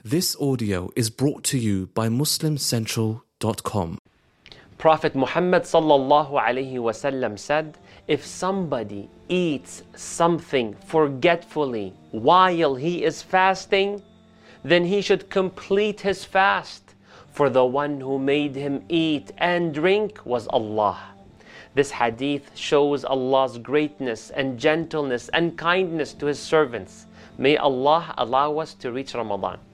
This audio is brought to you by MuslimCentral.com. Prophet Muhammad sallallahu alaihi wasallam said, if somebody eats something forgetfully while he is fasting, then he should complete his fast, for the one who made him eat and drink was Allah. This hadith shows Allah's greatness and gentleness and kindness to His servants. May Allah allow us to reach Ramadan.